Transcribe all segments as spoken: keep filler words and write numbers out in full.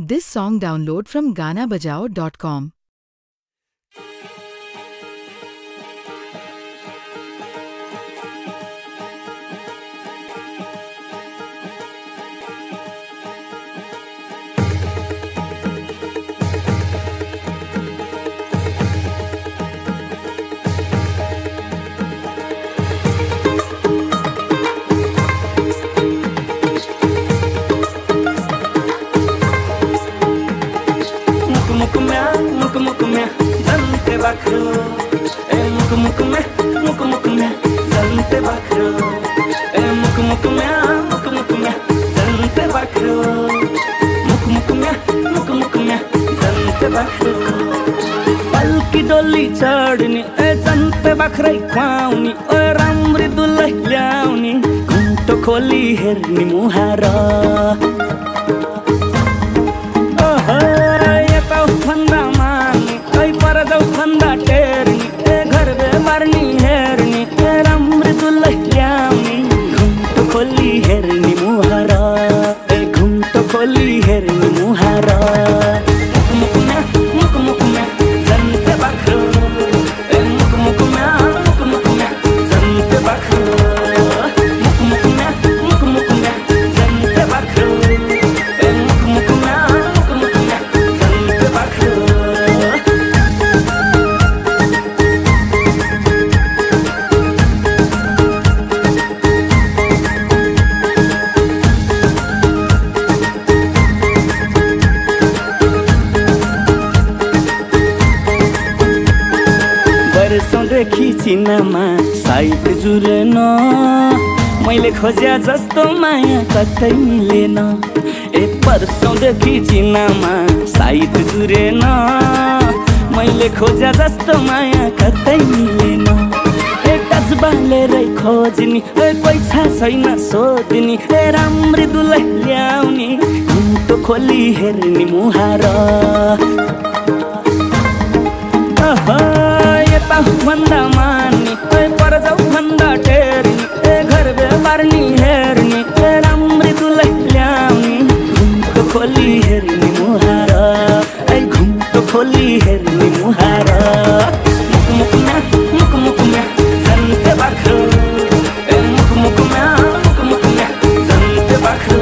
This song download from gana bajao dot com. Muku muku me, zante bakro. Eh muku muku me, muku muku me, zante bakro. Eh muku muku me, muku muku me, zante bakro. Muku muku me, muku muku me, zante bakro. Palki doli chadni, eh zante bakrai khwauni, eh ramri dulai ल्याउने, घुम्टो खोली हेर्ने मुहारा. भन्दा मार्ने ऐ पर जाऊ भन्दा टेर्ने ए घर बेमार्ने हेर्ने ए राम्री दुलै ल्याउने घुम्टो खोली हेर्ने मुहारा ए घुम्टो खोली हेर्ने मुहारा. मुकु मुकु मुकु म्या जन्ते बाख्रो ए मुकु मुकु म्या मुकु मुकु म्या जन्ते बाख्रो मुकु मुकु म्या मुकु मुकु म्या जन्ते बाख्रो ए मुकु मुकु म्या मुकु मुकु म्या जन्ते बाख्रो. वर्षौंदेखि चिनामा साइत जुरेन मैले खोज्या जस्तो माया कतै मिलेन. एक वर्षौंदेखि चिनामा साइत जुरेन मैले खोज्या जस्तो माया कतै मिलेन. ए टच बालेरै खोज्ने ए पैसा छैन सोध्ने ए राम्री दुलै ल्याउने घुम्टो खोली हेर्ने मुहारा. भन्दा मार्ने ए पर जाऊ भन्दा टेर्ने ए घर बेमार्ने हेर्ने ए राम्री दुलै ल्याउने घुम्टो खोली हेर्ने मुहारा ए घुम्टो खोली हेर्ने मुहारा. मुकु मुकु म्या मुकु मुकु म्या जन्ते बाख्रो ए मुकु मुकु म्या मुकु मुकु म्या जन्ते बाख्रो.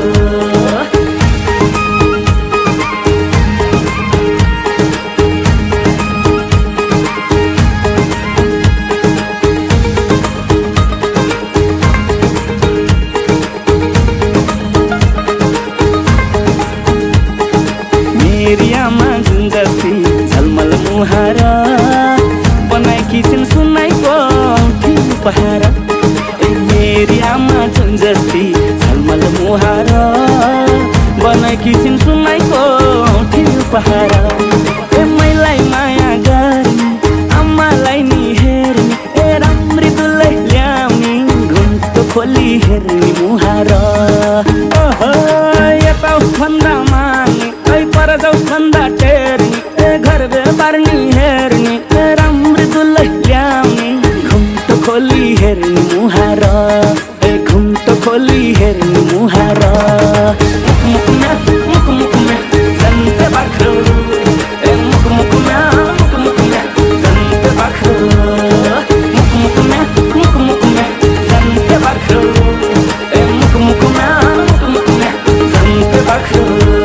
एरियामा जुन जस्ती झलमल मुहारा बनाएकी छिन् सुनाइको औँठी उपहार. ए एरियामा जुन जस्ती झलमल मुहारा बनाएकी छिन् सुनाइको औँठी उपहार. ए मैलाई माया गर्ने आमालाई नि हेर्ने ए राम्री दुलै ल्याउने घुम्टो खोली हेर्ने मुहारा. ओहो यता भन्दा मार्ने ऐ पर जाऊ भन्दा टेर्ने ए घर बेमार्ने हेर्ने ए राम्री दुलै ल्याउने घुम्टो खोली हेर्ने मुहारा ए घुम्टो खोली हेर्ने मुहारा. मुकु मुकु म्या मुकु मुकु म्या जन्ते बाख्रो ए मुकु मुकु म्या मुकु मुकु म्या जन्ते बाख्रो मुकु मुकु म्या मुकु मुकु म्या जन्ते बाख्रो ए मुकु मुकु म्या मुकु मुकु म्या जन्ते बाख्रो.